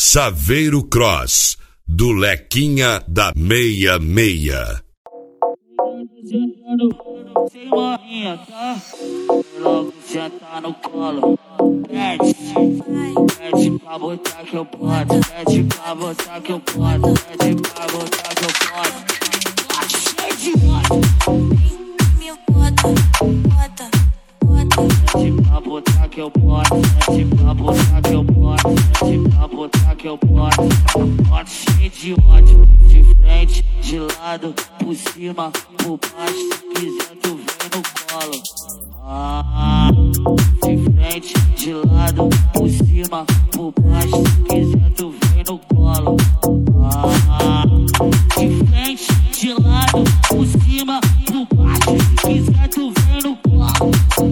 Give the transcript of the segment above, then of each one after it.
Saveiro Cross, do Lequinha da 66. Sem morrinha, tá? Logo sentar no colo. Pede pra botar que eu boto. Pede pra botar que eu boto. Pede pra botar que eu boto. Cheio de moto. Me bota, bota, bota. Pede pra botar que eu boto. Pede pra botar que eu boto. Pede pra botar que eu boto. Boto cheio de ódio. De frente, de lado, por cima, por baixo. Se quiser tu vem no colo. De frente, de lado, por cima, por baixo. Se quiser tu vem no colo. De frente, de lado, por cima, por baixo. Se quiser tu vem no colo.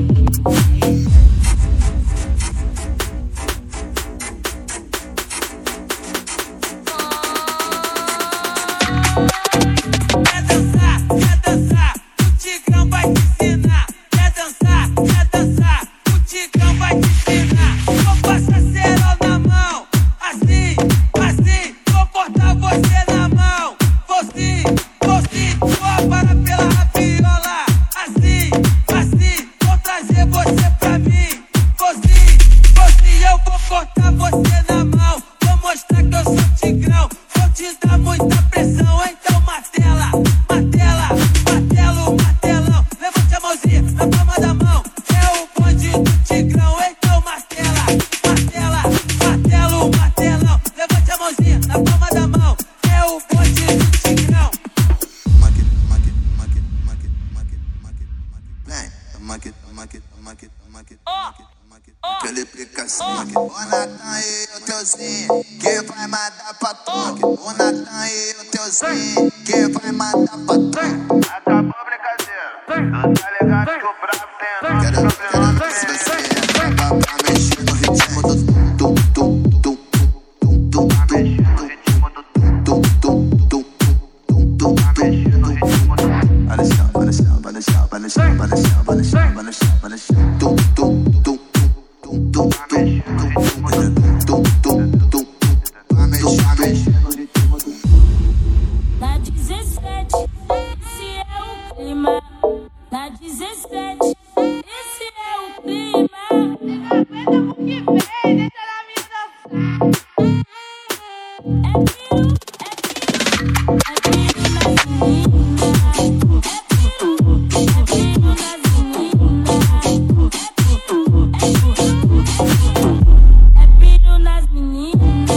Quer dançar, o Tigrão vai te ensinar. Quer dançar, o Tigrão vai te ensinar. Vou passar cerol na mão, assim, assim. Vou cortar você na mão, vou sim, vou parar pela rabiola. Assim, assim, vou trazer você pra mim. Vou sim, eu vou cortar você na mão. Vou mostrar que eu sou Tigrão, vou te dar muita pressão, então martela, martela, martelo, martelão. Levante a mãozinha na palma da mão, é o bonde do Tigrão, então martela, martela, martelo, martelão. Levante a mãozinha na palma da mão, é o bonde do Tigrão. O Natan e o teuzinho que vai mandar pra toque. O Natan e o teuzinho que vai mandar pra toque. Acabou a brincadeira. Tu tá ligado que o brabo tem. Quero ver se você pra mexer no ritmo do tum tum tum tum tum tum. Mexer no ritmo do tum tum tum tum tum tum. Mexer no ritmo do Vai deixar, vai deixar, vai deixar, vai deixar, vai deixar, vai deixar, vai deixar, vai deixar. Tum tum tum tum tum tum. Na 17, esse é o clima. Na 17, esse é o clima. Aguenta o que vem, deixa na minha dançar. É piro nas meninas. É piro nas meninas. É piro nas meninas.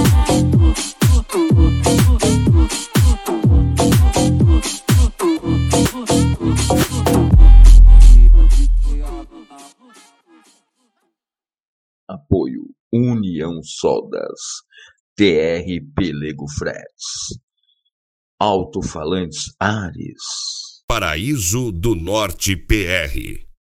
Apoio União Soldas, TR Pelego Fretes, Alto-Falantes Ares, Paraíso do Norte PR.